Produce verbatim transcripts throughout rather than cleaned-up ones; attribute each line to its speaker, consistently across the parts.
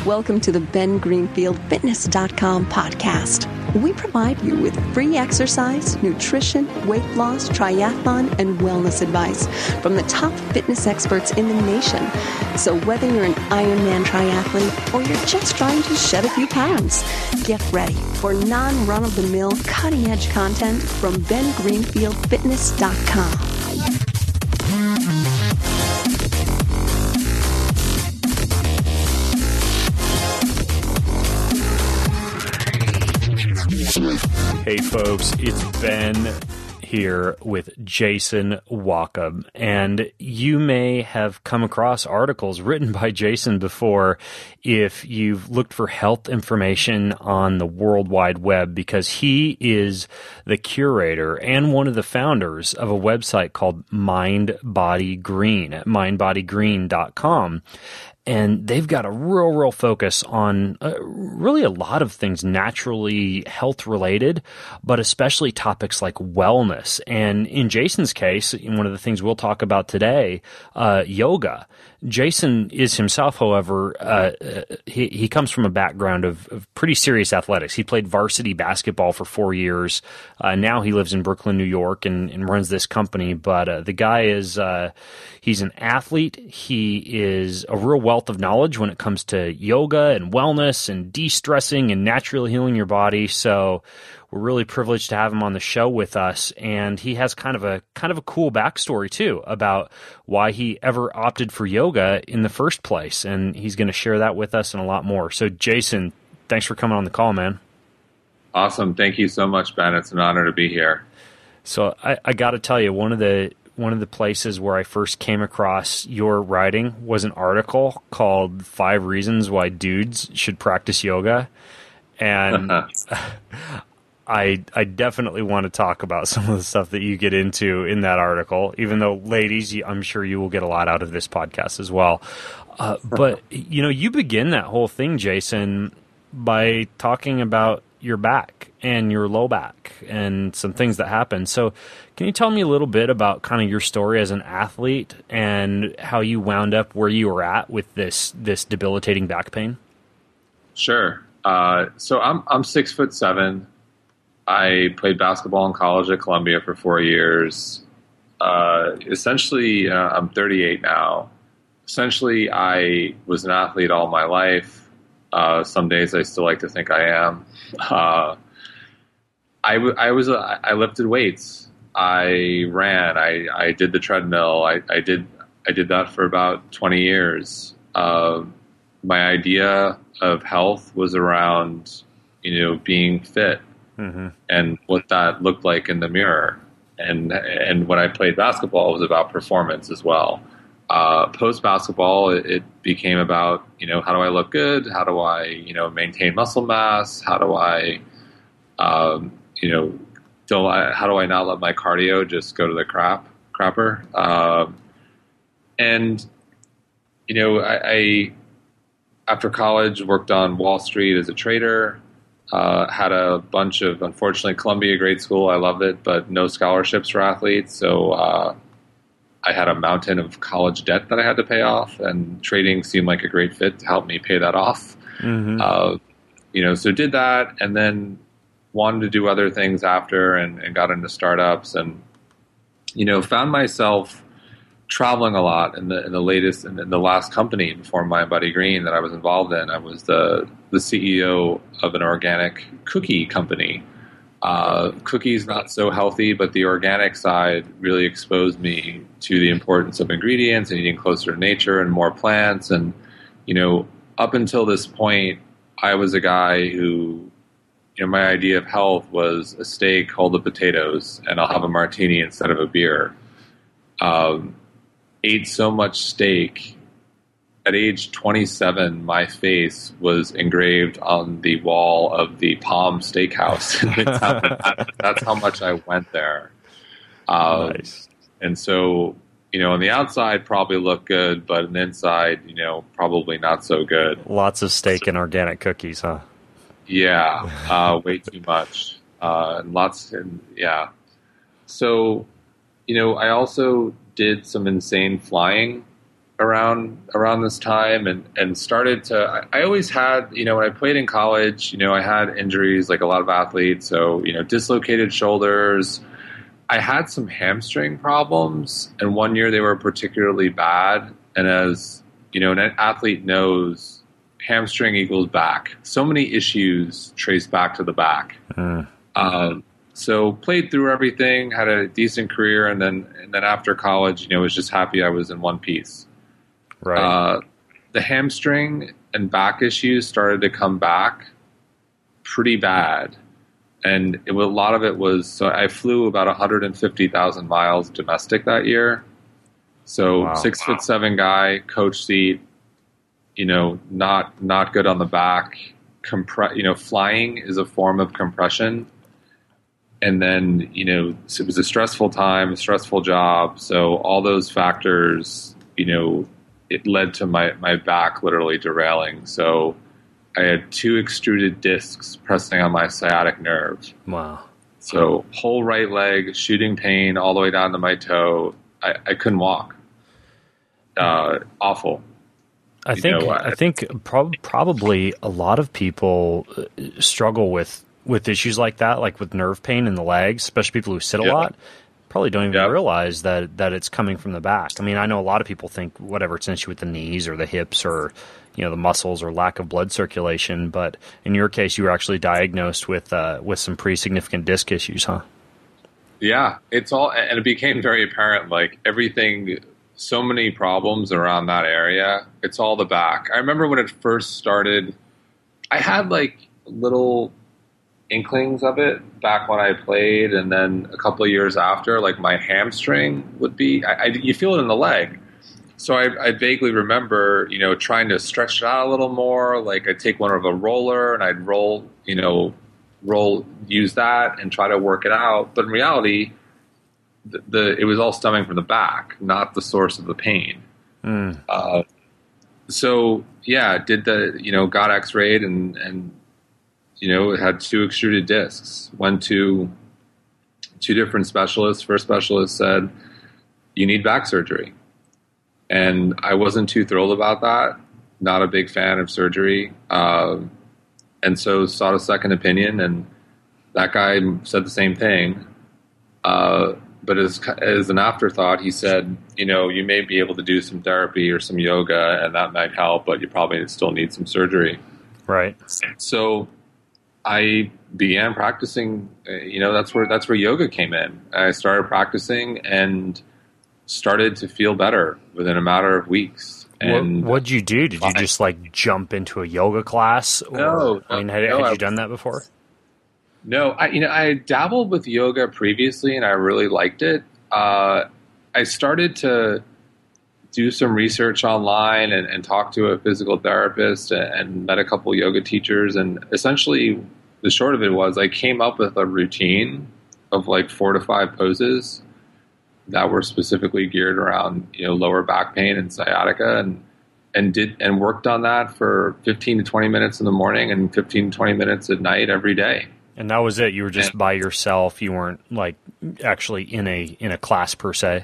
Speaker 1: Welcome to the Ben Greenfield Fitness dot com podcast. We provide you with free exercise, nutrition, weight loss, triathlon, and wellness advice from the top fitness experts in the nation. So whether you're an Ironman triathlete or you're just trying to shed a few pounds, get ready for non-run-of-the-mill, cutting-edge content from Ben Greenfield Fitness dot com.
Speaker 2: Hey folks, it's Ben here with Jason Wackham, and you may have come across articles written by Jason before if you've looked for health information on the World Wide Web, because he is the curator and one of the founders of a website called Mind Body Green at mind body green dot com. And they've got a real, real focus on uh, really a lot of things naturally health related, but especially topics like wellness. And in Jason's case, one of the things we'll talk about today, uh, yoga. Jason is himself, however, uh, he, he comes from a background of, of pretty serious athletics. He played varsity basketball for four years. Uh, now he lives in Brooklyn, New York, and, and runs this company. But uh, the guy is, uh, he's an athlete. He is a real wealth of knowledge when it comes to yoga and wellness and de-stressing and naturally healing your body. So we're really privileged to have him on the show with us, and he has kind of a kind of a cool backstory too about why he ever opted for yoga in the first place, and he's going to share that with us and a lot more. So, Jason, thanks for coming on the call, man.
Speaker 3: Awesome, thank you so much, Ben. It's an honor to be here.
Speaker 2: So, I, I got to tell you, one of the one of the places where I first came across your writing was an article called Five Reasons Why Dudes Should Practice Yoga, and I I definitely want to talk about some of the stuff that you get into in that article, even though, ladies, I'm sure you will get a lot out of this podcast as well. Uh, but, you know, you begin that whole thing, Jason, by talking about your back and your low back and some things that happen. So can you tell me a little bit about kind of your story as an athlete and how you wound up where you were at with this this debilitating back pain?
Speaker 3: Sure. Uh, so I'm I'm six foot seven. I played basketball in college at Columbia for four years. Uh, essentially, uh, I'm thirty-eight now. Essentially, I was an athlete all my life. Uh, some days I still like to think I am. Uh, I, w- I was a, I lifted weights. I ran. I, I did the treadmill. I, I did I did that for about twenty years. Uh, my idea of health was around, you know, being fit. Mm-hmm. And what that looked like in the mirror. And and when I played basketball, it was about performance as well. Uh, Post basketball, it, it became about, you know, how do I look good? How do I, you know, maintain muscle mass? How do I, um, you know, don't I, how do I not let my cardio just go to the crap crapper? Um, and you know, I, I after college worked on Wall Street as a trader. Uh, had a bunch of, unfortunately, Columbia, great school. I loved it, but no scholarships for athletes. So uh, I had a mountain of college debt that I had to pay off, and trading seemed like a great fit to help me pay that off. Mm-hmm. Uh, you know, so did that, and then wanted to do other things after, and, and got into startups, and you know, found myself traveling a lot in the in the latest in the last company before Mind Body Green that I was involved in. I was the the C E O of an organic cookie company. Uh, cookies not so healthy, but the organic side really exposed me to the importance of ingredients and eating closer to nature and more plants. And you know, up until this point, I was a guy who, you know, my idea of health was a steak, hold the potatoes, and I'll have a martini instead of a beer. Um, ate so much steak. At age twenty-seven, my face was engraved on the wall of the Palm Steakhouse. That's how much I went there. Um, nice. And so, you know, on the outside probably looked good, but on the inside, you know, probably not so good.
Speaker 2: Lots of steak so, and organic cookies, huh?
Speaker 3: Yeah, uh, way too much. Uh, and lots, and yeah. So, you know, I also did some insane flying around around this time, and, and started to. I, I always had, you know, when I played in college, you know, I had injuries like a lot of athletes. So, you know, dislocated shoulders. I had some hamstring problems, and one year they were particularly bad. And as you know, an athlete knows, hamstring equals back. So many issues trace back to the back. Mm. Um, So played through everything, had a decent career, and then and then after college, you know, was just happy I was in one piece.
Speaker 2: Right.
Speaker 3: Uh, the hamstring and back issues started to come back pretty bad, and it, a lot of it was. So I flew about one hundred fifty thousand miles domestic that year. So
Speaker 2: wow.
Speaker 3: six
Speaker 2: wow.
Speaker 3: foot seven guy, coach seat, you know, not not good on the back. Compre- you know, flying is a form of compression. And then, you know, it was a stressful time, a stressful job. So all those factors, you know, it led to my, my back literally derailing. So I had two extruded discs pressing on my sciatic nerve.
Speaker 2: Wow.
Speaker 3: So whole right leg, shooting pain all the way down to my toe. I, I couldn't walk. Uh, awful.
Speaker 2: I
Speaker 3: you
Speaker 2: think
Speaker 3: know,
Speaker 2: I, I think prob- probably a lot of people struggle with with issues like that, like with nerve pain in the legs, especially people who sit a
Speaker 3: yeah.
Speaker 2: lot, probably don't even
Speaker 3: yeah.
Speaker 2: realize that, that it's coming from the back. I mean, I know a lot of people think whatever, it's an issue with the knees or the hips or, you know, the muscles or lack of blood circulation. But in your case, you were actually diagnosed with, uh, with some pretty significant disc issues, huh?
Speaker 3: Yeah, it's all, and it became very apparent, like everything, so many problems around that area. It's all the back. I remember when it first started, I had like little inklings of it back when I played, and then a couple of years after, like my hamstring would be, I, I, you feel it in the leg. So I, I vaguely remember, you know, trying to stretch it out a little more. Like I'd take one of a roller and I'd roll, you know, roll, use that and try to work it out. But in reality, the, the it was all stemming from the back, not the source of the pain.
Speaker 2: Mm.
Speaker 3: Uh, so yeah, did the, you know, got x-rayed and, and, you know, it had two extruded discs. Went to two different specialists. First specialist said, you need back surgery. And I wasn't too thrilled about that. Not a big fan of surgery. Uh, and so sought a second opinion, and that guy said the same thing. Uh, but as, as an afterthought, he said, you know, you may be able to do some therapy or some yoga, and that might help, but you probably still need some surgery.
Speaker 2: Right.
Speaker 3: So I began practicing, you know, that's where that's where yoga came in. I started practicing and started to feel better within a matter of weeks. And
Speaker 2: what what'd you do? Did you just like jump into a yoga class? Or,
Speaker 3: no,
Speaker 2: I mean, had,
Speaker 3: no,
Speaker 2: had
Speaker 3: I,
Speaker 2: you done that before?
Speaker 3: No, I, you know, I dabbled with yoga previously and I really liked it. Uh, I started to do some research online and, and talk to a physical therapist and, and met a couple yoga teachers. And essentially the short of it was I came up with a routine of like four to five poses that were specifically geared around, you know, lower back pain and sciatica, and, and did, and worked on that for fifteen to twenty minutes in the morning and fifteen to twenty minutes at night every day.
Speaker 2: And that was it. You were just and, by yourself. You weren't like actually in a, in a class per se.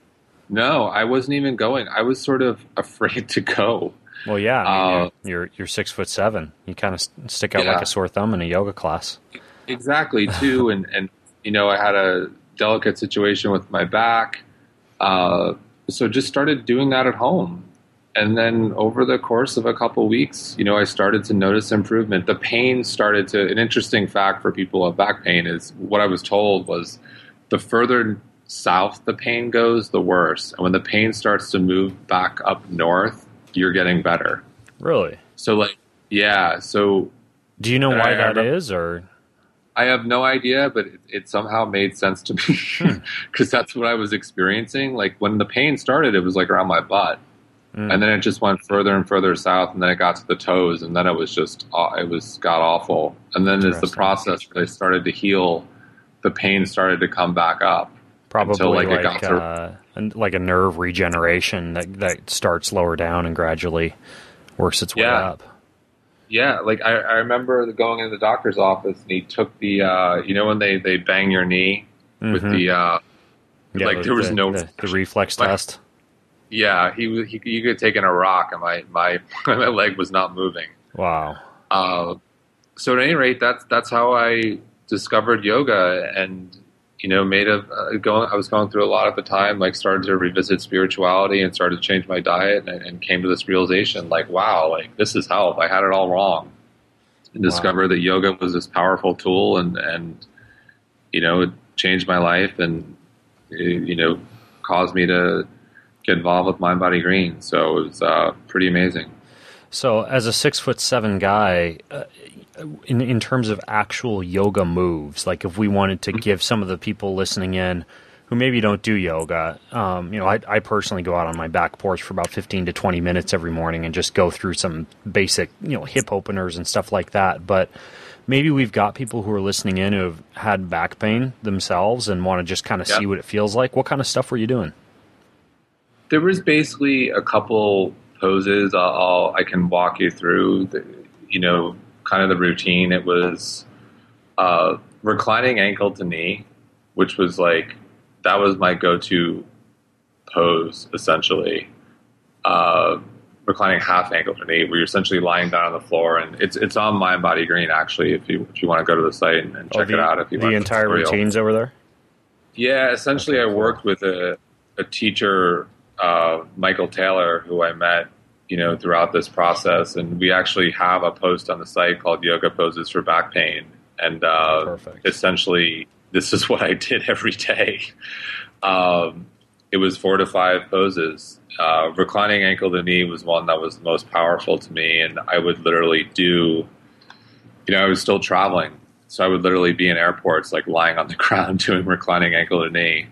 Speaker 3: No, I wasn't even going. I was sort of afraid to go.
Speaker 2: Well, yeah, I mean,
Speaker 3: uh,
Speaker 2: you're, you're you're six foot seven. You kind of stick out
Speaker 3: yeah.
Speaker 2: like a sore thumb in a yoga class.
Speaker 3: Exactly, too. and and you know, I had a delicate situation with my back, uh, so just started doing that at home. And then over the course of a couple weeks, you know, I started to notice improvement. The pain started to. An interesting fact for people with back pain is what I was told was the further south the pain goes, the worse. And when the pain starts to move back up north, you're getting better.
Speaker 2: Really?
Speaker 3: So, like, yeah. So,
Speaker 2: do you know why
Speaker 3: I,
Speaker 2: that
Speaker 3: I
Speaker 2: is, or?
Speaker 3: I have no idea, but it, it somehow made sense to me because that's what I was experiencing. Like when the pain started, it was like around my butt, mm. and then it just went further and further south, and then it got to the toes, and then it was just it was god awful. And then as the process really started to heal, the pain started to come back up.
Speaker 2: Probably
Speaker 3: until, like,
Speaker 2: like
Speaker 3: it got to,
Speaker 2: uh, like a nerve regeneration that that starts lower down and gradually works its way
Speaker 3: yeah.
Speaker 2: up.
Speaker 3: Yeah, like I, I remember going into the doctor's office and he took the, uh, you know, when they, they bang your knee mm-hmm. with the, uh,
Speaker 2: yeah,
Speaker 3: like
Speaker 2: the,
Speaker 3: there was
Speaker 2: the,
Speaker 3: no
Speaker 2: the, the reflex
Speaker 3: my,
Speaker 2: test.
Speaker 3: Yeah, he was. He, you could take in a rock, and my my my leg was not moving.
Speaker 2: Wow.
Speaker 3: Uh, so at any rate, that's that's how I discovered yoga, and you know, made a uh, going. I was going through a lot at the time, like started to revisit spirituality and started to change my diet, and, and came to this realization, like, wow, like this is health. I had it all wrong, and wow. discovered that yoga was this powerful tool, and and you know, it changed my life, and it, you know, caused me to get involved with Mind Body Green. So it was uh, pretty amazing.
Speaker 2: So as a six foot seven guy, uh, in in terms of actual yoga moves, like if we wanted to give some of the people listening in who maybe don't do yoga, um, you know, I, I personally go out on my back porch for about fifteen to twenty minutes every morning and just go through some basic, you know, hip openers and stuff like that. But maybe we've got people who are listening in who have had back pain themselves and want to just kind of yep. see what it feels like. What kind of stuff were you doing?
Speaker 3: There was basically a couple poses I'll, I'll, I can walk you through, the, you know, kind of the routine. It was uh, reclining ankle to knee, which was like, that was my go-to pose, essentially. Uh, reclining half ankle to knee, where you're essentially lying down on the floor. And it's it's on Mind Body Green, actually, if you if you want to go to the site and, and check
Speaker 2: oh, the,
Speaker 3: it out. If you
Speaker 2: the
Speaker 3: want
Speaker 2: entire routine's over there?
Speaker 3: Yeah, essentially okay, I worked with a, a teacher, Uh, Michael Taylor, who I met, you know, throughout this process, and we actually have a post on the site called "Yoga Poses for Back Pain," and uh, essentially, this is what I did every day. Um, it was four to five poses. Uh, reclining ankle to knee was one that was the most powerful to me, and I would literally do. You know, I was still traveling, so I would literally be in airports, like lying on the ground doing reclining ankle to knee.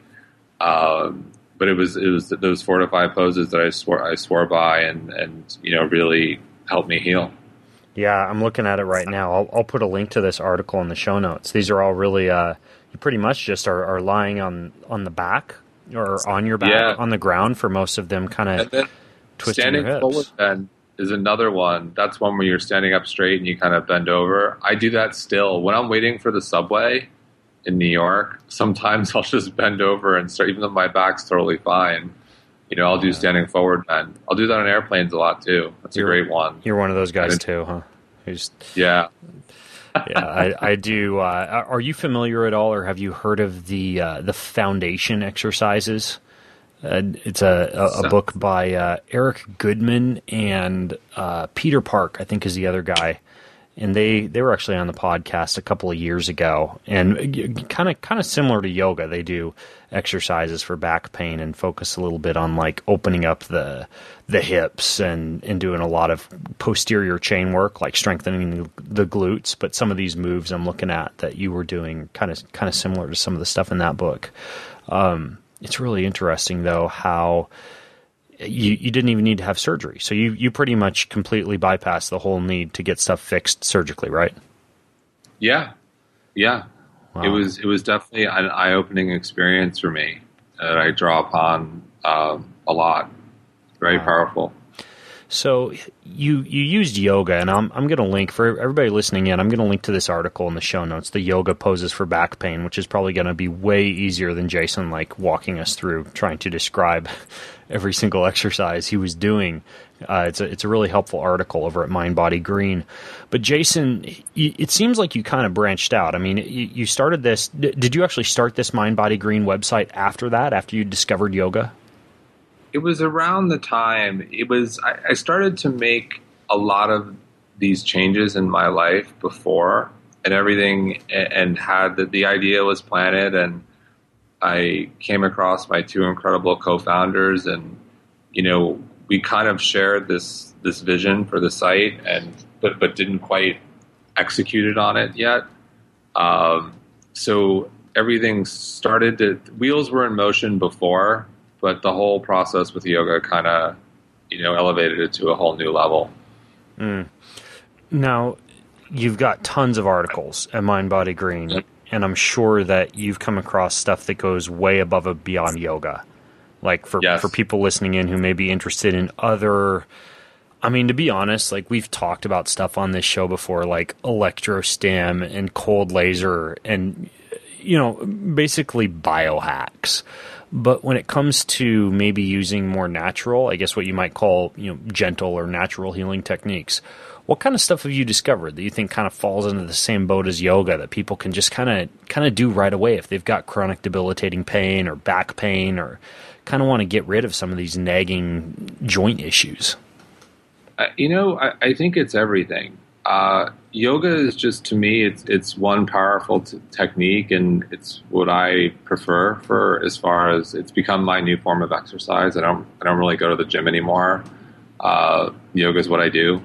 Speaker 3: Um, But it was it was those four to five poses that I swore I swore by, and, and you know, really helped me heal.
Speaker 2: Yeah, I'm looking at it right now. I'll, I'll put a link to this article in the show notes. These are all really uh, you pretty much just are, are lying on, on the back or on your back yeah. on the ground for most of them, kind of twisting
Speaker 3: standing
Speaker 2: your hips.
Speaker 3: Forward then is another one. That's one where you're standing up straight and you kind of bend over. I do that still when I'm waiting for the subway in New York. Sometimes I'll just bend over and start, even though my back's totally fine. You know, I'll do standing forward bend. I'll do that on airplanes a lot too. That's you're, a great one.
Speaker 2: You're one of those guys too, huh? Just,
Speaker 3: yeah.
Speaker 2: yeah, I, I do. Uh, are you familiar at all, or have you heard of the uh, the foundation exercises? Uh, it's a, a, a book by uh, Eric Goodman and uh, Peter Park, I think, is the other guy. And they, they were actually on the podcast a couple of years ago, and kind of kind of similar to yoga. They do exercises for back pain and focus a little bit on like opening up the the hips and, and doing a lot of posterior chain work, like strengthening the glutes. But some of these moves I'm looking at that you were doing kind of kind of similar to some of the stuff in that book. Um, it's really interesting though how. You, you didn't even need to have surgery. So you, you pretty much completely bypassed the whole need to get stuff fixed surgically, right?
Speaker 3: Yeah. Yeah. Wow. It was it was definitely an eye-opening experience for me that I draw upon um, a lot. Very wow. powerful.
Speaker 2: So you you used yoga, and I'm I'm going to link for everybody listening in. I'm going to link to this article in the show notes, the yoga poses for back pain, which is probably going to be way easier than Jason like walking us through trying to describe every single exercise he was doing. Uh, it's a it's a really helpful article over at Mind Body Green. But Jason, it seems like you kind of branched out. I mean, you started this. Did you actually start this Mind Body Green website after that? After you discovered yoga?
Speaker 3: It was around the time it was, I, I started to make a lot of these changes in my life before and everything, and, and had the, the idea was planted, and I came across my two incredible co-founders, and, you know, we kind of shared this, this vision for the site, and, but, but didn't quite execute it on it yet. Um, so everything started to, wheels were in motion before, but the whole process with yoga kind of, you know, elevated it to a whole new level.
Speaker 2: Mm. Now, you've got tons of articles at Mind Body Green, mm-hmm. and I'm sure that you've come across stuff that goes way above and beyond yoga. Like for,
Speaker 3: yes.
Speaker 2: for people listening in who may be interested in other, I mean, to be honest, like we've talked about stuff on this show before, like electrostim and cold laser and, you know, basically biohacks. But when it comes to maybe using more natural, I guess what you might call, you know, gentle or natural healing techniques, what kind of stuff have you discovered that you think kind of falls into the same boat as yoga that people can just kind of kind of do right away if they've got chronic debilitating pain or back pain or kind of want to get rid of some of these nagging joint issues?
Speaker 3: Uh, you know, I, I think it's everything. Uh, yoga is just, to me, it's it's one powerful t- technique, and it's what I prefer for as far as it's become my new form of exercise. I don't I don't really go to the gym anymore. Uh, yoga is what I do.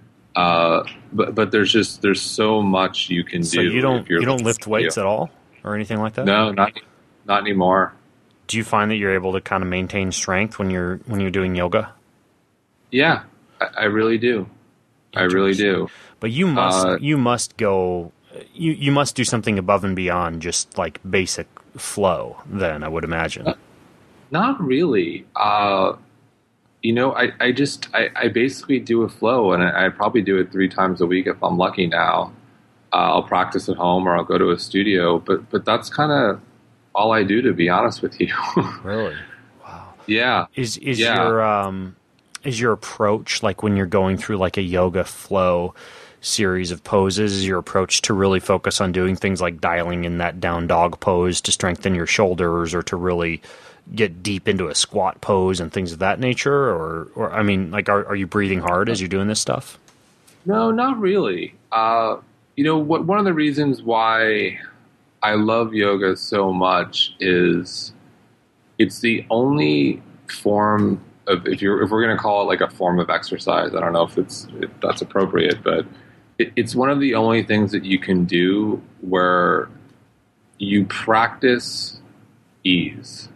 Speaker 3: Uh, but but there's just there's so much you can
Speaker 2: so
Speaker 3: do.
Speaker 2: So you don't you don't lift
Speaker 3: you.
Speaker 2: weights at all or anything like that?
Speaker 3: No, not not anymore.
Speaker 2: Do you find that you're able to kind of maintain strength when you're when you're doing yoga?
Speaker 3: Yeah, I, I really do. I really do.
Speaker 2: But you must
Speaker 3: uh,
Speaker 2: you must go you you must do something above and beyond just like basic flow. Then I would imagine.
Speaker 3: Not really. Uh, you know, I, I just I, I basically do a flow, and I, I probably do it three times a week if I'm lucky. Now, uh, I'll practice at home or I'll go to a studio. But but that's kind of all I do, to be honest with you.
Speaker 2: Really? Wow.
Speaker 3: Yeah.
Speaker 2: Is is
Speaker 3: yeah.
Speaker 2: your um is your approach, like when you're going through like a yoga flow series of poses, is your approach to really focus on doing things like dialing in that down dog pose to strengthen your shoulders, or to really get deep into a squat pose and things of that nature? Or, or I mean, like, are, are you breathing hard as you're doing this stuff?
Speaker 3: No, not really. Uh, you know, what, one of the reasons why I love yoga so much is it's the only form of, if you're, if we're going to call it like a form of exercise, I don't know if it's, if that's appropriate, but it, it's one of the only things that you can do where you practice ease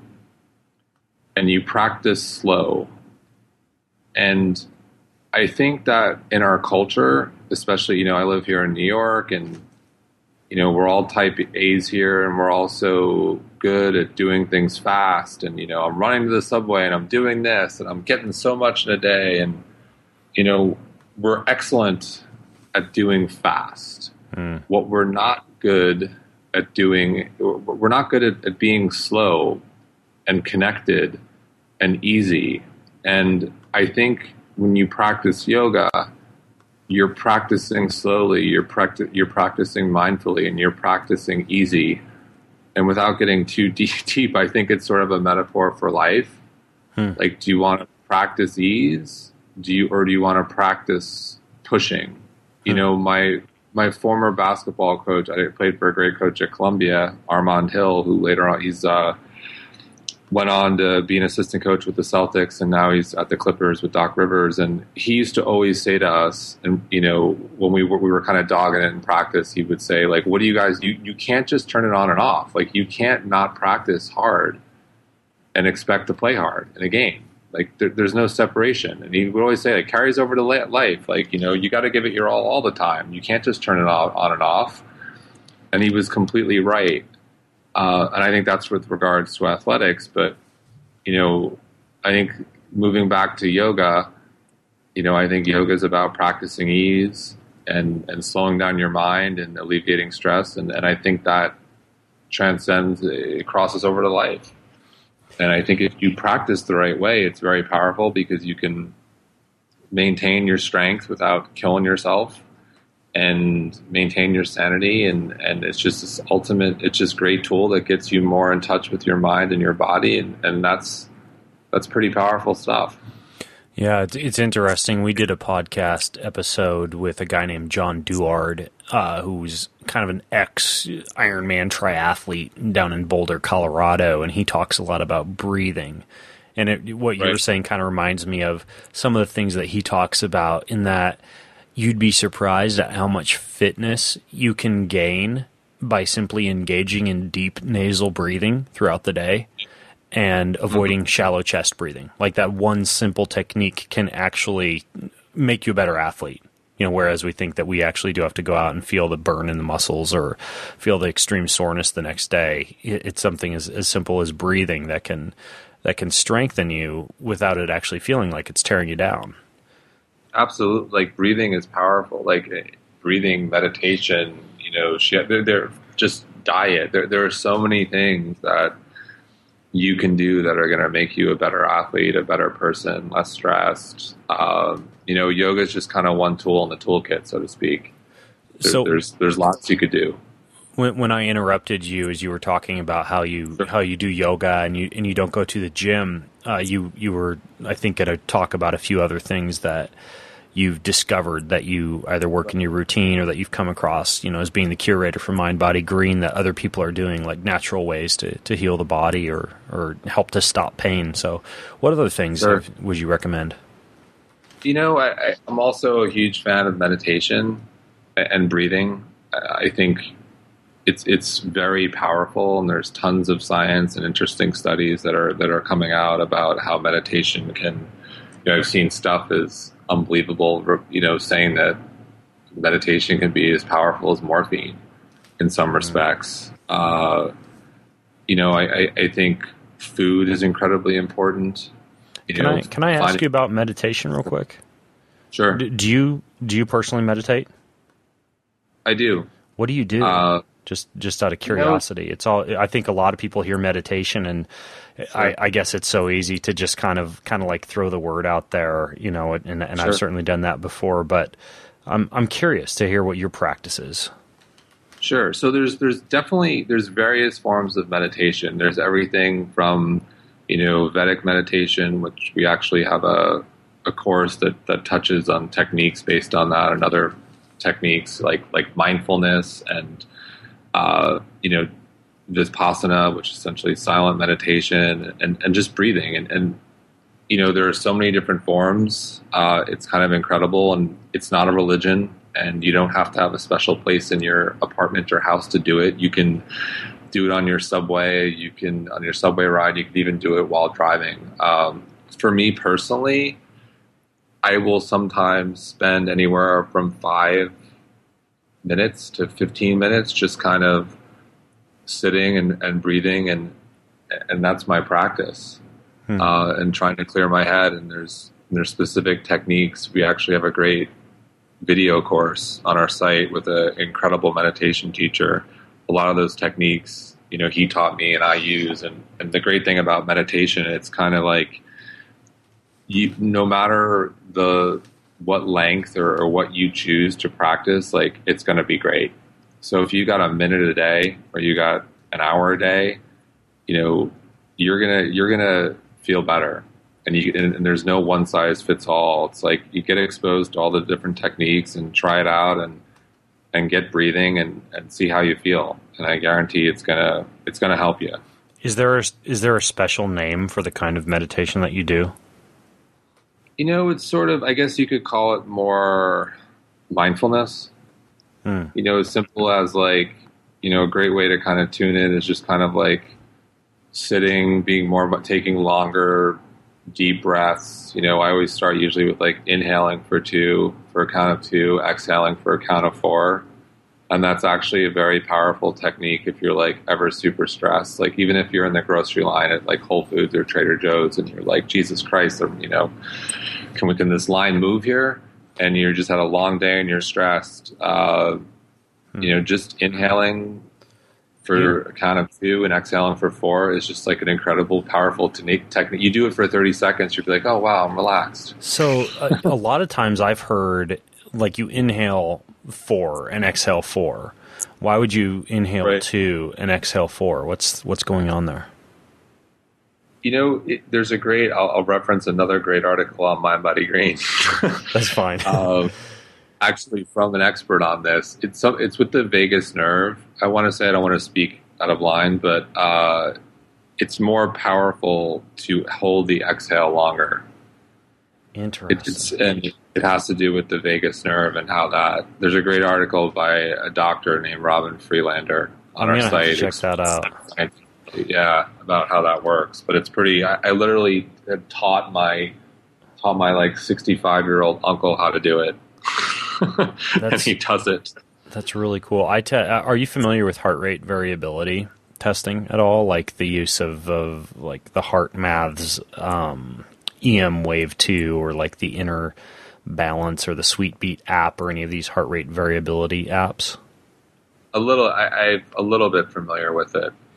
Speaker 3: and you practice slow. And I think that in our culture, especially, you know, I live here in New York, and, you know, we're all type A's here, and we're also good at doing things fast. And, you know, I'm running to the subway and I'm doing this and I'm getting so much in a day. And, you know, we're excellent at doing fast. Mm. What we're not good at doing, we're not good at, at being slow and connected and easy. And I think when you practice yoga, you're practicing slowly, you're, practi- you're practicing mindfully, and you're practicing easy. And without getting too deep, deep, I think it's sort of a metaphor for life. Hmm. Like, do you want to practice ease? Do you, or do you want to practice pushing? You hmm. know, my my former basketball coach, I played for a great coach at Columbia, Armand Hill, who later on, he's uh, went on to be an assistant coach with the Celtics, and now he's at the Clippers with Doc Rivers. And he used to always say to us, and, you know, when we were, we were kind of dogging it in practice, he would say, like, what do you guys, you, you can't just turn it on and off. Like, you can't not practice hard and expect to play hard in a game. Like, there, there's no separation. And he would always say, it carries over to life. Like, you know, you got to give it your all all the time. You can't just turn it on, on and off. And he was completely right. Uh, and I think that's with regards to athletics. But, you know, I think moving back to yoga, you know, I think yoga is about practicing ease and, and slowing down your mind and alleviating stress. And, and I think that transcends, it crosses over to life. And I think if you practice the right way, it's very powerful, because you can maintain your strength without killing yourself and maintain your sanity. And, and it's just this ultimate, it's just great tool that gets you more in touch with your mind and your body. And, and that's, that's pretty powerful stuff.
Speaker 2: Yeah, it's, it's interesting. We did a podcast episode with a guy named John Duard, uh, who's kind of an ex-Ironman triathlete down in Boulder, Colorado, and he talks a lot about breathing. And it, what you right. were saying kind of reminds me of some of the things that he talks about, in that you'd be surprised at how much fitness you can gain by simply engaging in deep nasal breathing throughout the day and avoiding mm-hmm. shallow chest breathing. Like, that one simple technique can actually make you a better athlete. You know, whereas we think that we actually do have to go out and feel the burn in the muscles or feel the extreme soreness the next day. It's something as, as simple as breathing that can that can strengthen you without it actually feeling like it's tearing you down.
Speaker 3: Absolutely. Like, breathing is powerful. Like, breathing, meditation, you know, they're, they're just diet. There, there are so many things that you can do that are going to make you a better athlete, a better person, less stressed. Um, you know, yoga is just kind of one tool in the toolkit, so to speak. There,
Speaker 2: So
Speaker 3: there's there's lots you could do.
Speaker 2: when when I interrupted you as you were talking about how you
Speaker 3: Sure.
Speaker 2: how you do yoga and you and you don't go to the gym, uh, you you were I think going to talk about a few other things that you've discovered that you either work in your routine or that you've come across, you know, as being the curator for Mind Body Green, that other people are doing, like natural ways to, to heal the body or, or help to stop pain. So what other things
Speaker 3: Sure.
Speaker 2: have, would you recommend?
Speaker 3: You know, I, I, I'm also a huge fan of meditation and breathing. I think it's it's very powerful, and there's tons of science and interesting studies that are that are coming out about how meditation can. You know, I've seen stuff as unbelievable. You know, saying that meditation can be as powerful as morphine in some respects. Uh, you know, I, I, I think food is incredibly important. You
Speaker 2: Can
Speaker 3: know,
Speaker 2: I can I ask
Speaker 3: finding-
Speaker 2: you about meditation real quick?
Speaker 3: Sure,
Speaker 2: Do, do you do you personally meditate?
Speaker 3: I do.
Speaker 2: What do you do?
Speaker 3: Uh,
Speaker 2: just just out of curiosity. It's all. I think a lot of people hear meditation, and I, I guess it's so easy to just kind of kind of like throw the word out there, you know. And, and
Speaker 3: Sure.
Speaker 2: I've certainly done that before, but I'm I'm curious to hear what your practice is.
Speaker 3: Sure. So there's there's definitely there's various forms of meditation. There's everything from, you know, Vedic meditation, which we actually have a a course that, that touches on techniques based on that, and other techniques like like mindfulness and uh, you know, Vipassana, which is essentially silent meditation, and, and just breathing. And, and you know, there are so many different forms. Uh, it's kind of incredible, and it's not a religion. And you don't have to have a special place in your apartment or house to do it. You can do it on your subway. You can on your subway ride. You can even do it while driving. Um, for me personally, I will sometimes spend anywhere from five minutes to fifteen minutes just kind of sitting and, and breathing, and and that's my practice. Hmm. Uh, and trying to clear my head. And there's there's specific techniques. We actually have a great video course on our site with an incredible meditation teacher. A lot of those techniques, you know, he taught me and I use. And, and the great thing about meditation, it's kind of like you, no matter the what length or, or what you choose to practice, like it's going to be great. So if you got a minute a day or you got an hour a day, you know, you're gonna you're gonna feel better. And, you, and, and there's no one size fits all. It's like you get exposed to all the different techniques and try it out and and get breathing and, and see how you feel. And I guarantee it's gonna it's gonna help you.
Speaker 2: Is there a, is there a special name for the kind of meditation that you do?
Speaker 3: You know, it's sort of, I guess you could call it more mindfulness. Hmm. You know, as simple as like, you know, a great way to kind of tune in is just kind of like sitting, being more, taking longer, deep breaths. You know, I always start usually with like inhaling for two, for a count of two, exhaling for a count of four. And that's actually a very powerful technique if you're like ever super stressed. Like even if you're in the grocery line at like Whole Foods or Trader Joe's and you're like, Jesus Christ, you know, can we, can this line move here? And you just had a long day and you're stressed. Uh, hmm. You know, just inhaling for a count of two and exhaling for four is just like an incredible, powerful technique. You do it for thirty seconds, you'll be like, oh, wow, I'm relaxed.
Speaker 2: So a, a lot of times I've heard like you inhale four and exhale four. Why would you inhale right. two and exhale four? What's what's going on there?
Speaker 3: You know, it, there's a great, I'll, I'll reference another great article on Mind Body Green.
Speaker 2: That's fine.
Speaker 3: uh, actually from an expert on this. It's some, it's with the vagus nerve. I want to say, I don't want to speak out of line, but uh, it's more powerful to hold the exhale longer.
Speaker 2: Interesting.
Speaker 3: It, it's, and it has to do with the vagus nerve and how that, there's a great article by a doctor named Robin Freelander on
Speaker 2: I'm
Speaker 3: our site.
Speaker 2: Have to check that out.
Speaker 3: Yeah, about how that works. But it's pretty, I, I literally had taught my, taught my like sixty-five year old uncle how to do it. And he does it.
Speaker 2: That's really cool. I te- are you familiar with heart rate variability testing at all? Like the use of, of like the Heart Maths um, E M Wave two or like the Inner Balance or the Sweetbeat app or any of these heart rate variability apps?
Speaker 3: A little, I, I'm a little bit familiar with it.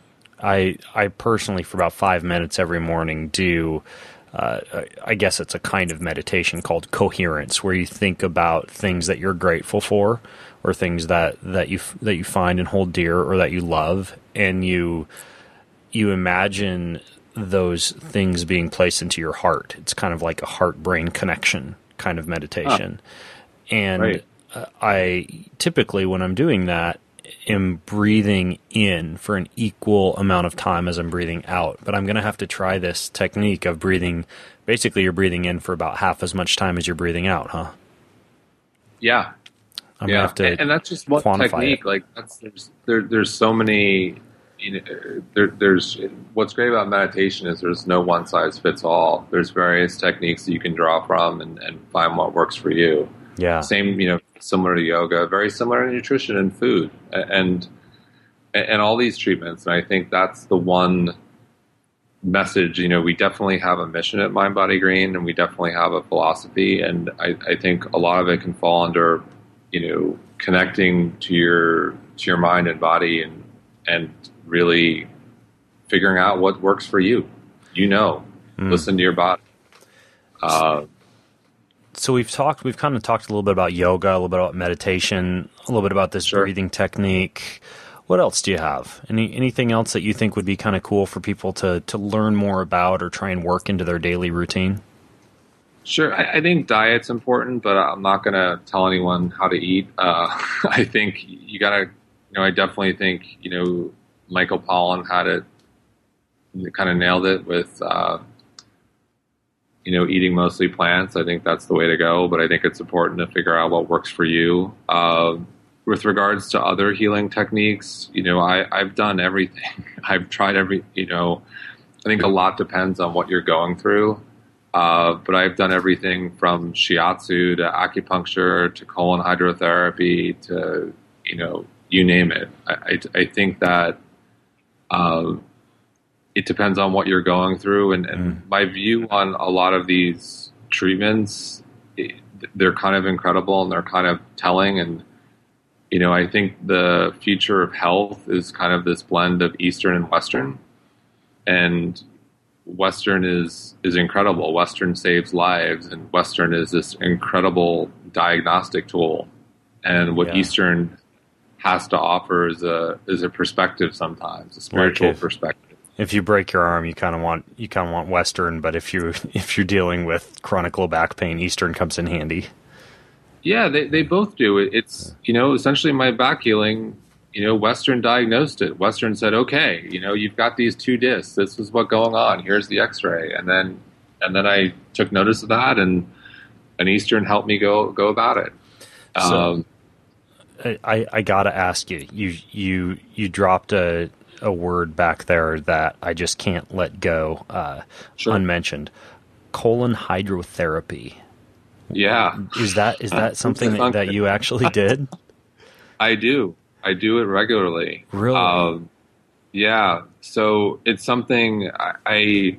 Speaker 2: I I personally, for about five minutes every morning, do. Uh, I guess it's a kind of meditation called coherence, where you think about things that you're grateful for, or things that, that you that you find and hold dear, or that you love, and you you imagine those things being placed into your heart. It's kind of like a heart-brain connection kind of meditation. Oh, and right. uh, I typically, when I'm doing that, am breathing in for an equal amount of time as I'm breathing out. But I'm going to have to try this technique of breathing. Basically, you're breathing in for about half as much time as you're breathing out, huh?
Speaker 3: Yeah.
Speaker 2: I'm
Speaker 3: yeah.
Speaker 2: going to have to
Speaker 3: and, and that's just one technique.
Speaker 2: It.
Speaker 3: Like that's, there's, there, there's so many, you know, there, there's, what's great about meditation is there's no one size fits all. There's various techniques that you can draw from and, and find what works for you.
Speaker 2: Yeah.
Speaker 3: Same, you know, similar to yoga, very similar to nutrition and food and, and all these treatments. And I think that's the one message, you know, we definitely have a mission at Mind Body Green, and we definitely have a philosophy. And I, I think a lot of it can fall under, you know, connecting to your, to your mind and body and, and really figuring out what works for you, you know, mm. listen to your body. Uh,
Speaker 2: So we've talked, we've kind of talked a little bit about yoga, a little bit about meditation, a little bit about this
Speaker 3: sure.
Speaker 2: breathing technique. What else do you have? Any anything else that you think would be kind of cool for people to, to learn more about or try and work into their daily routine?
Speaker 3: Sure. I, I think diet's important, but I'm not going to tell anyone how to eat. Uh, I think you got to, you know, I definitely think, you know, Michael Pollan had it, kind of nailed it with, uh, you know, eating mostly plants. I think that's the way to go, but I think it's important to figure out what works for you. Uh, with regards to other healing techniques, you know, I, I've done everything. I've tried every, you know, I think a lot depends on what you're going through. Uh, but I've done everything from shiatsu to acupuncture to colon hydrotherapy to, you know, you name it. I, I, I think that, uh, it depends on what you're going through. And, and mm. my view on a lot of these treatments, it, they're kind of incredible and they're kind of telling. And, you know, I think the future of health is kind of this blend of Eastern and Western. And Western is, is incredible. Western saves lives, and Western is this incredible diagnostic tool. And what yeah. Eastern has to offer is a, is a perspective sometimes, a spiritual like if, perspective.
Speaker 2: If you break your arm, you kind of want you kind of want Western, but if you if you're dealing with chronic low back pain, Eastern comes in handy.
Speaker 3: Yeah, they they both do. It's, you know, essentially my back healing, you know, Western diagnosed it. Western said, okay, you know, you've got these two discs. This is what's going on. Here's the X-ray, and then and then I took notice of that, and and Eastern helped me go go about it.
Speaker 2: So,
Speaker 3: um,
Speaker 2: I I gotta ask you, you you you dropped a. a word back there that I just can't let go uh,
Speaker 3: sure.
Speaker 2: unmentioned. Colon hydrotherapy.
Speaker 3: Yeah.
Speaker 2: Is that is that something that, that you actually did?
Speaker 3: I do. I do it regularly.
Speaker 2: Really?
Speaker 3: Um, yeah. So it's something I, I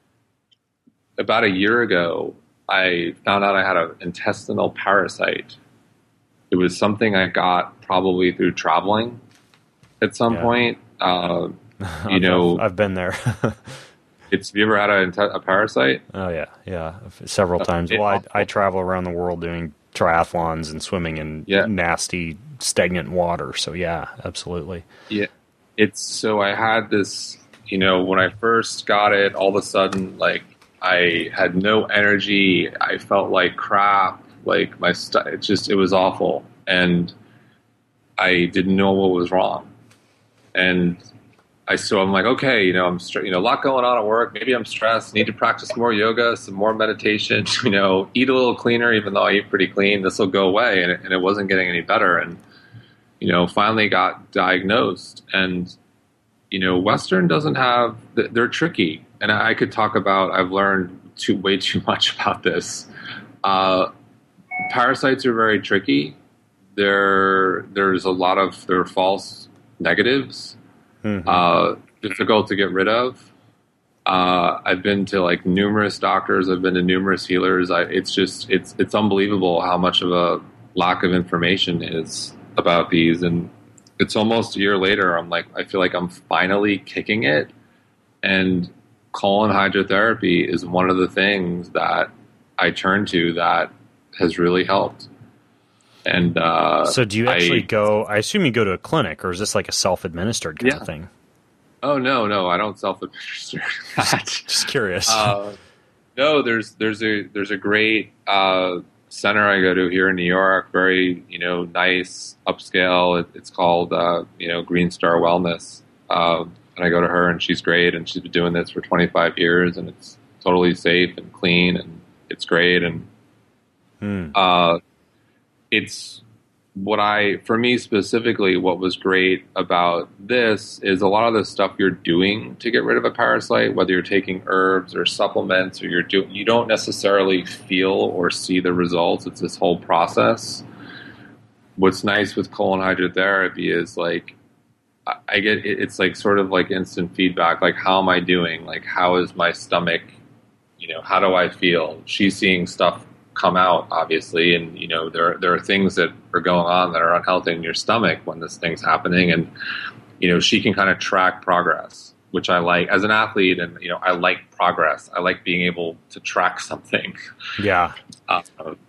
Speaker 3: about a year ago, I found out I had an intestinal parasite. It was something I got probably through traveling at some yeah. point. Uh, you
Speaker 2: I've,
Speaker 3: know,
Speaker 2: I've, I've been there.
Speaker 3: It's. Have you ever had a, a parasite?
Speaker 2: Oh yeah, yeah, several times. Well, I, I travel around the world doing triathlons and swimming in
Speaker 3: yeah.
Speaker 2: nasty, stagnant water. So yeah, absolutely.
Speaker 3: Yeah, it's so I had this. You know, when I first got it, all of a sudden, like I had no energy. I felt like crap. Like my st- it just it was awful, and I didn't know what was wrong. And I, so I'm like, okay, you know, I'm, str- you know, a lot going on at work. Maybe I'm stressed. Need to practice more yoga, some more meditation. You know, eat a little cleaner, even though I eat pretty clean. This will go away, and it, and it wasn't getting any better. And you know, finally got diagnosed. And you know, Western doesn't have. They're tricky, and I could talk about. I've learned too way too much about this. Uh, parasites are very tricky. There, there's a lot of they're false negatives, mm-hmm. uh, difficult to get rid of. Uh, I've been to like numerous doctors. I've been to numerous healers. I, it's just, it's, it's unbelievable how much of a lack of information is about these. And, it's almost a year later. I'm like, I feel like I'm finally kicking it. And colon hydrotherapy is one of the things that I turn to that has really helped. And uh,
Speaker 2: so do you actually
Speaker 3: I,
Speaker 2: go, I assume you go to a clinic, or is this like a self-administered kind
Speaker 3: yeah.
Speaker 2: of thing?
Speaker 3: Oh, no, no, I don't self-administer that.
Speaker 2: Just curious.
Speaker 3: Uh, no, there's there's a there's a great uh, center I go to here in New York. Very you know nice upscale. It, it's called uh, you know Green Star Wellness, um, and I go to her, and she's great, and she's been doing this for twenty-five years, and it's totally safe and clean, and it's great, and
Speaker 2: hmm.
Speaker 3: uh, it's. What I, for me specifically, what was great about this is a lot of the stuff you're doing to get rid of a parasite, whether you're taking herbs or supplements or you're doing, you don't necessarily feel or see the results. It's this whole process. What's nice with colon hydrotherapy is like, I get, it's like sort of like instant feedback. Like, how am I doing? Like, how is my stomach? You know, how do I feel? She's seeing stuff come out, obviously, and you know there there are things that are going on that are unhealthy in your stomach when this thing's happening, and you know she can kind of track progress, which I like as an athlete, and you know I like progress. I like being able to track something.
Speaker 2: Yeah.
Speaker 3: Uh,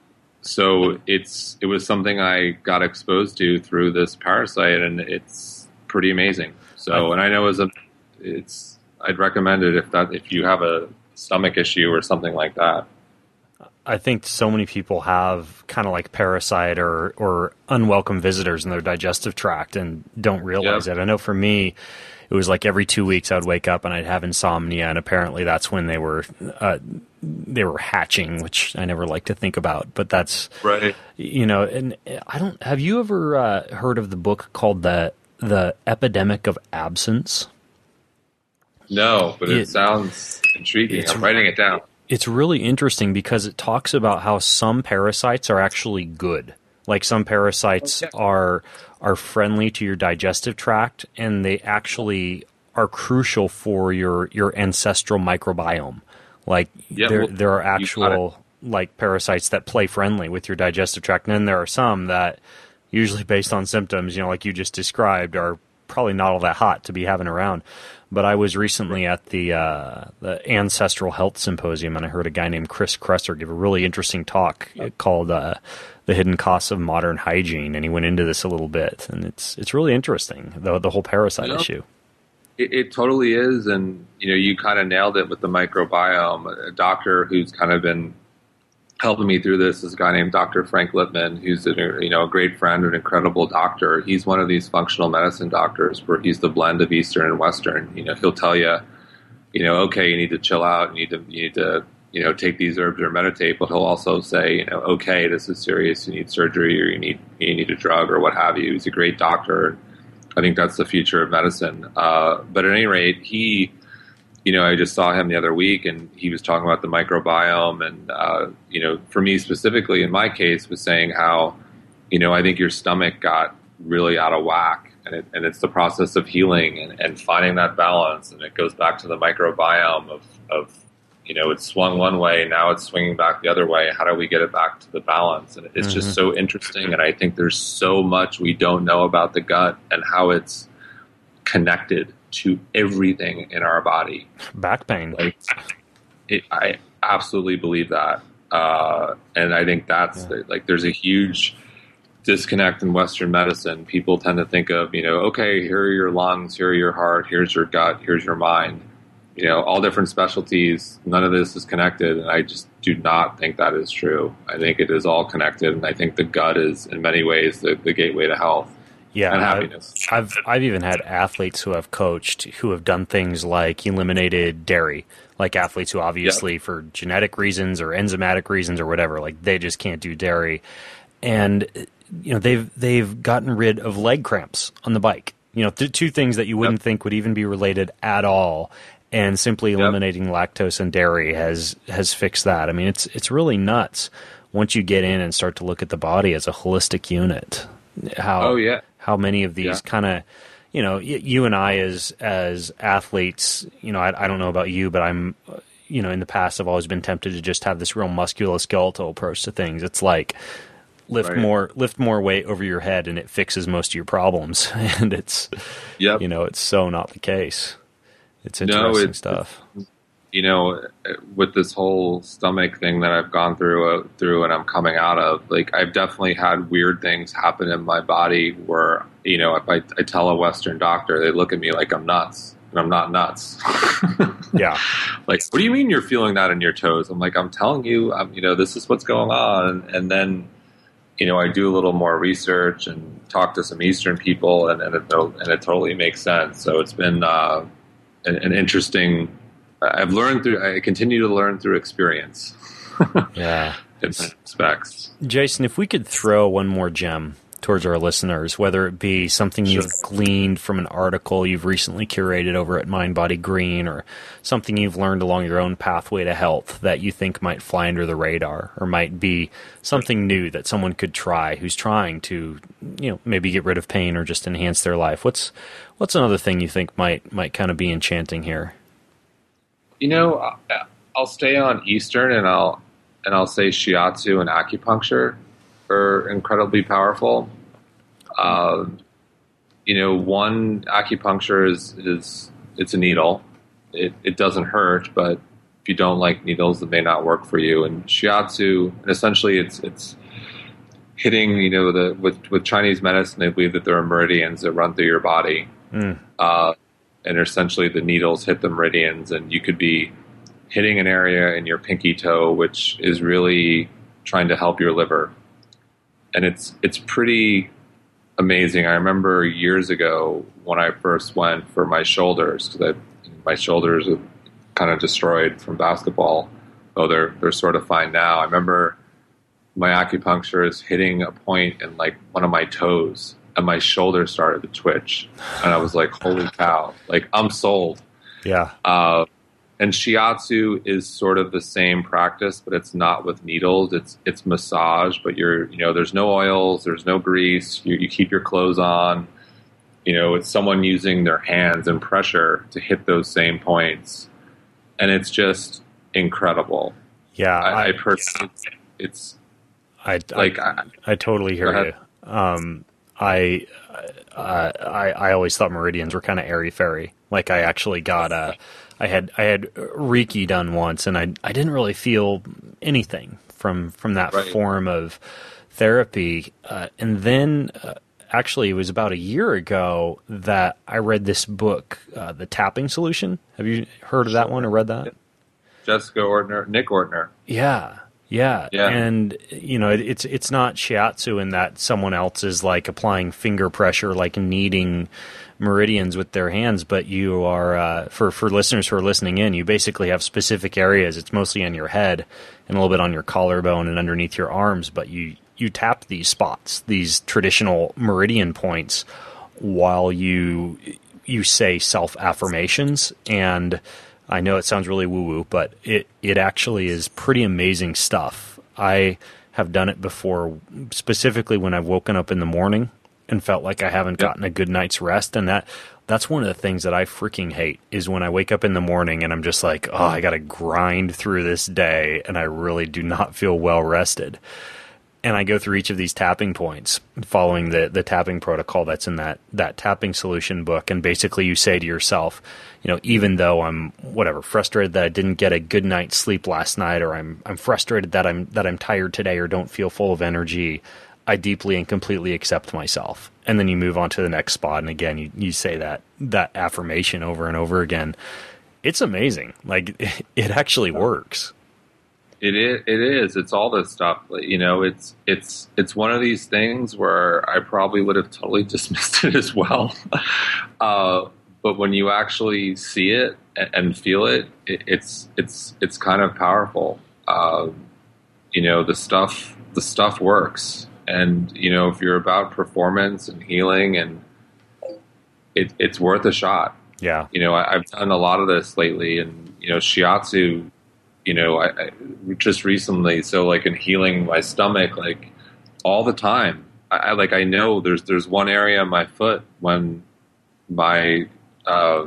Speaker 3: so it's it was something I got exposed to through this parasite, and it's pretty amazing. So, and I know as a it's I'd recommend it if that if you have a stomach issue or something like that.
Speaker 2: I think so many people have kind of like parasite or, or unwelcome visitors in their digestive tract and don't realize
Speaker 3: Yep.
Speaker 2: it. I know for me, it was like every two weeks I would wake up and I'd have insomnia, and apparently that's when they were uh, they were hatching, which I never like to think about. But that's
Speaker 3: right.
Speaker 2: You know, and I don't. Have you ever uh, heard of the book called the the Epidemic of Absence?
Speaker 3: No, but it,
Speaker 2: It-
Speaker 3: sounds intriguing.
Speaker 2: it's-
Speaker 3: I'm writing it down.
Speaker 2: It's really interesting because it talks about how some parasites are actually good. Like some parasites
Speaker 3: Okay.
Speaker 2: are are friendly to your digestive tract, and they actually are crucial for your, your ancestral microbiome. Like
Speaker 3: Yeah,
Speaker 2: there
Speaker 3: well,
Speaker 2: there are
Speaker 3: you got
Speaker 2: actual like parasites that play friendly with your digestive tract, and then there are some that usually based on symptoms, you know, like you just described, are probably not all that hot to be having around. But I was recently at the uh, the Ancestral Health Symposium, and I heard a guy named Chris Kresser give a really interesting talk called uh, "The Hidden Costs of Modern Hygiene," and he went into this a little bit, and it's it's really interesting, the the whole parasite
Speaker 3: Yeah.
Speaker 2: issue.
Speaker 3: It, it totally is, and you know, you kind of nailed it with the microbiome. A doctor who's kind of been helping me through this is a guy named Doctor Frank Lipman, who's a, you know a great friend, an incredible doctor. He's one of these functional medicine doctors where he's the blend of Eastern and Western. You know, he'll tell you, you know, okay, you need to chill out, you need to you need to you know take these herbs or meditate, but he'll also say, you know, okay, this is serious, you need surgery or you need you need a drug or what have you. He's a great doctor. I think that's the future of medicine. Uh, but at any rate, he. You know, I just saw him the other week, and he was talking about the microbiome, and uh, you know, for me specifically, in my case, was saying how, you know, I think your stomach got really out of whack, and it, and it's the process of healing and, and finding that balance, and it goes back to the microbiome of, of, you know, it's swung one way, now it's swinging back the other way. How do we get it back to the balance? And it's mm-hmm. just so interesting, and I think there's so much we don't know about the gut and how it's connected to everything in our body.
Speaker 2: Back pain.
Speaker 3: Like, it, I absolutely believe that. Uh, and I think that's yeah. like, there's a huge disconnect in Western medicine. People tend to think of, you know, okay, here are your lungs, here are your heart, here's your gut, here's your mind, you know, all different specialties. None of this is connected. And I just do not think that is true. I think it is all connected. And I think the gut is in many ways the, the gateway to health.
Speaker 2: Yeah,
Speaker 3: and happiness.
Speaker 2: I've, I've I've even had athletes who have coached who have done things like eliminated dairy, like athletes who obviously yep. for genetic reasons or enzymatic reasons or whatever, like they just can't do dairy, and you know they've they've gotten rid of leg cramps on the bike. You know, th- two things that you wouldn't yep. think would even be related at all, and simply eliminating yep. lactose and dairy has has fixed that. I mean, it's it's really nuts once you get in and start to look at the body as a holistic unit. How
Speaker 3: oh yeah.
Speaker 2: How many of these
Speaker 3: yeah.
Speaker 2: kind of, you know, y- you and I as as athletes, you know, I, I don't know about you, but I'm, you know, in the past I've always been tempted to just have this real musculoskeletal approach to things. It's like, lift
Speaker 3: right.
Speaker 2: more lift more weight over your head and it fixes most of your problems. And it's,
Speaker 3: yep.
Speaker 2: you know, it's so not the case. It's
Speaker 3: no,
Speaker 2: interesting
Speaker 3: it's,
Speaker 2: stuff.
Speaker 3: It's, you know, with this whole stomach thing that I've gone through, uh, through and I'm coming out of, like, I've definitely had weird things happen in my body where, you know, if I, I tell a Western doctor, they look at me like I'm nuts, and I'm not nuts.
Speaker 2: Yeah.
Speaker 3: Like, what do you mean you're feeling that in your toes? I'm like, I'm telling you, I'm, you know, this is what's going on. And, and then, you know, I do a little more research and talk to some Eastern people, and, and, it, and it totally makes sense. So it's been uh, an, an interesting, I've learned through, I continue to learn through experience.
Speaker 2: Yeah.
Speaker 3: In respects.
Speaker 2: Jason, if we could throw one more gem towards our listeners, whether it be something
Speaker 3: Sure.
Speaker 2: you've gleaned from an article you've recently curated over at Mind Body Green, or something you've learned along your own pathway to health that you think might fly under the radar, or might be something new that someone could try who's trying to, you know, maybe get rid of pain or just enhance their life. What's what's another thing you think might might kind of be enchanting here?
Speaker 3: You know, I'll stay on Eastern, and I'll and I'll say shiatsu and acupuncture are incredibly powerful. Uh, you know, one, acupuncture is, is it's a needle. It it doesn't hurt, but if you don't like needles, it may not work for you. And shiatsu, and essentially, it's it's hitting. You know, the with with Chinese medicine, they believe that there are meridians that run through your body. Mm. Uh, and essentially the needles hit the meridians, and you could be hitting an area in your pinky toe, which is really trying to help your liver. And it's it's pretty amazing. I remember years ago when I first went for my shoulders, because my shoulders are kind of destroyed from basketball, though they're they're sort of fine now. I remember my acupuncturist hitting a point in like one of my toes, and my shoulder started to twitch, and I was like, "Holy cow!" Like, I'm sold.
Speaker 2: Yeah.
Speaker 3: Uh, and shiatsu is sort of the same practice, but it's not with needles. It's it's massage, but you're you know there's no oils, there's no grease. You, you keep your clothes on. You know, it's someone using their hands and pressure to hit those same points, and it's just incredible.
Speaker 2: Yeah,
Speaker 3: I,
Speaker 2: I,
Speaker 3: I personally, yeah. it's
Speaker 2: I
Speaker 3: like
Speaker 2: I,
Speaker 3: I,
Speaker 2: I totally hear you. Um, I, uh, I I always thought meridians were kind of airy fairy. Like, I actually got a, I had I had Reiki done once, and I I didn't really feel anything from from that
Speaker 3: right.
Speaker 2: form of therapy. Uh, and then uh, actually, it was about a year ago that I read this book, uh, The Tapping Solution. Have you heard of that one or read that?
Speaker 3: Jessica Ortner, Nick Ortner.
Speaker 2: Yeah. Yeah.
Speaker 3: yeah,
Speaker 2: and you know, it, it's it's not shiatsu in that someone else is like applying finger pressure, like kneading meridians with their hands, but you are uh, for for listeners who are listening in, you basically have specific areas. It's mostly on your head and a little bit on your collarbone and underneath your arms, but you you tap these spots, these traditional meridian points, while you you say self affirmations. And I know it sounds really woo-woo, but it, it actually is pretty amazing stuff. I have done it before, specifically when I've woken up in the morning and felt like I haven't
Speaker 3: yep.
Speaker 2: gotten a good night's rest. And that that's one of the things that I freaking hate, is when I wake up in the morning and I'm just like, oh, I got to grind through this day, and I really do not feel well rested. And I go through each of these tapping points, following the, the tapping protocol that's in that, that tapping solution book. And basically you say to yourself, you know, even though I'm whatever frustrated that I didn't get a good night's sleep last night, or I'm I'm frustrated that I'm that I'm tired today or don't feel full of energy, I deeply and completely accept myself. And then you move on to the next spot, and again you, you say that that affirmation over and over again. It's amazing. Like, it actually works.
Speaker 3: It is. It is. It's all this stuff. You know, it's it's it's one of these things where I probably would have totally dismissed it as well. Uh, but when you actually see it and feel it, it it's it's it's kind of powerful. Uh, you know, the stuff the stuff works, and you know, if you're about performance and healing, and it, it's worth a shot.
Speaker 2: Yeah.
Speaker 3: You know, I, I've done a lot of this lately, and you know, shiatsu. You know, I, I just recently, so like in healing my stomach, like all the time, I, I like I know there's there's one area in my foot when my uh,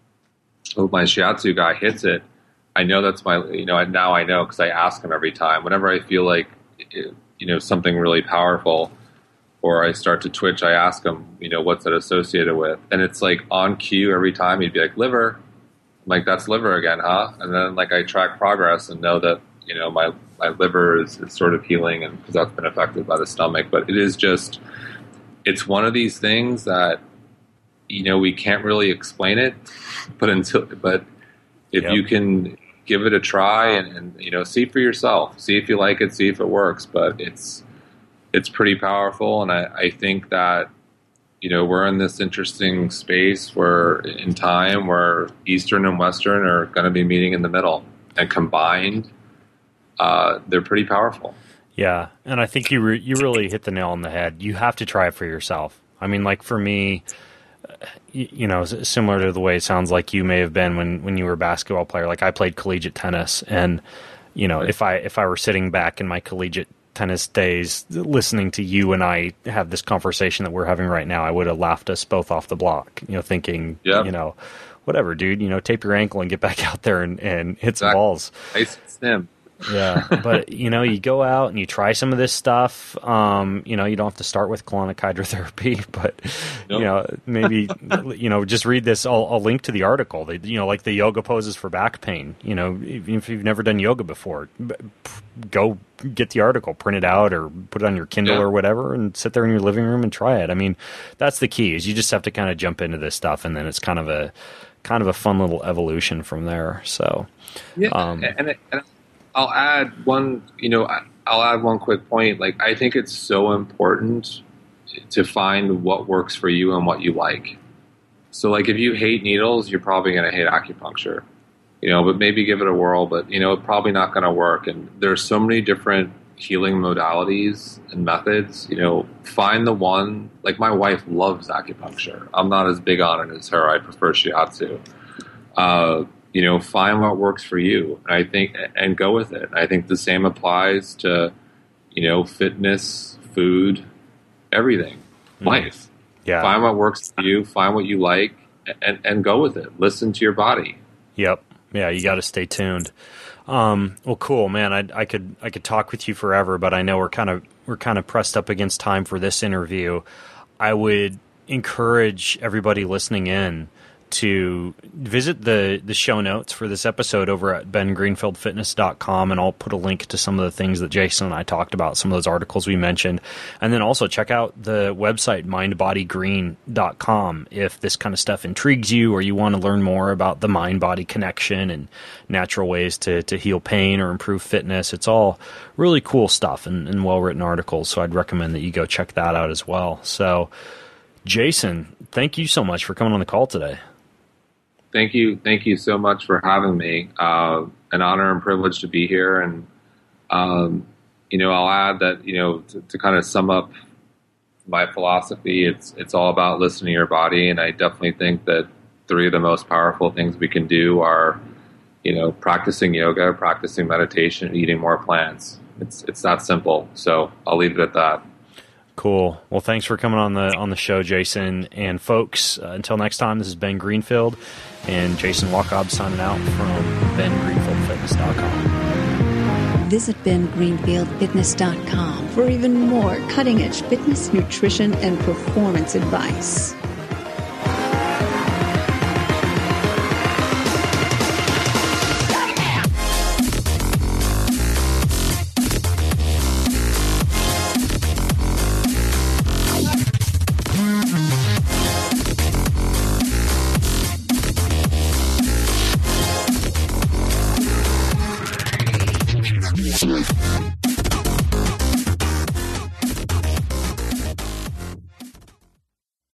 Speaker 3: my shiatsu guy hits it. I know that's my, you know, now I know because I ask him every time. Whenever I feel like it, you know, something really powerful, or I start to twitch, I ask him, you know, what's that associated with? And it's like on cue every time. He'd be like, liver. I'm like, that's liver again, huh? And then like I track progress and know that, you know, my, my liver is, is sort of healing, and because that's been affected by the stomach. But it is just, it's one of these things that, you know, we can't really explain it, but until, but if yep. you can give it a try and, and, you know, see for yourself, see if you like it, see if it works. But it's, it's pretty powerful. And I, I think that, you know, we're in this interesting space where in time where Eastern and Western are going to be meeting in the middle, and combined, uh, they're pretty powerful.
Speaker 2: Yeah. And I think you, re- you really hit the nail on the head. You have to try it for yourself. I mean, like for me, you, you know, similar to the way it sounds like you may have been when, when you were a basketball player. Like I played collegiate tennis, and, you know, if I, if I were sitting back in my collegiate tennis days listening to you and I have this conversation that we're having right now, I would have laughed us both off the block, you know, thinking, yep. you know, whatever, dude, you know, tape your ankle and get back out there and, and hit some exactly. balls.
Speaker 3: Ice stem.
Speaker 2: Yeah. But, you know, you go out and you try some of this stuff. Um, you know, you don't have to start with colonic hydrotherapy, but, nope. you know, maybe, you know, just read this. I'll, I'll link to the article, they, you know, like the yoga poses for back pain. You know, even if you've never done yoga before, go get the article, print it out or put it on your Kindle yeah. or whatever, and sit there in your living room and try it. I mean, that's the key, is you just have to kind of jump into this stuff, and then it's kind of a, kind of a fun little evolution from there. So,
Speaker 3: yeah. Um, and, it, and I'll add one, you know, I'll add one quick point. Like, I think it's so important to find what works for you and what you like. So, like, if you hate needles, you're probably going to hate acupuncture, you know, but maybe give it a whirl, but, you know, it's probably not going to work. And there's so many different healing modalities and methods, you know, find the one. Like, my wife loves acupuncture. I'm not as big on it as her. I prefer shiatsu. Uh, You know, find what works for you, and I think, and go with it. I think the same applies to, you know, fitness, food, everything, mm. life.
Speaker 2: Yeah.
Speaker 3: Find what works for you, find what you like, and, and go with it. Listen to your body.
Speaker 2: Yep. Yeah, you got to stay tuned. Um, well, cool, man. I, I could I could talk with you forever, but I know we're kind of we're kind of pressed up against time for this interview. I would encourage everybody listening in to visit the, the show notes for this episode over at ben greenfield fitness dot com, and I'll put a link to some of the things that Jason and I talked about, some of those articles we mentioned. And then also check out the website mind body green dot com if this kind of stuff intrigues you, or you want to learn more about the mind-body connection and natural ways to, to heal pain or improve fitness. It's all really cool stuff and, and well-written articles, so I'd recommend that you go check that out as well. So, Jason, thank you so much for coming on the call today.
Speaker 3: Thank you. Thank you so much for having me. Uh, an honor and privilege to be here. And, um, you know, I'll add that, you know, to, to kind of sum up my philosophy, it's, it's all about listening to your body. And I definitely think that three of the most powerful things we can do are, you know, practicing yoga, practicing meditation, and eating more plants. It's, it's that simple. So I'll leave it at that.
Speaker 2: Cool. Well, thanks for coming on the on the show, Jason. And folks, uh, until next time, this is Ben Greenfield and Jason Wachob signing out from ben greenfield fitness dot com.
Speaker 1: Visit ben greenfield fitness dot com for even more cutting-edge fitness, nutrition, and performance advice.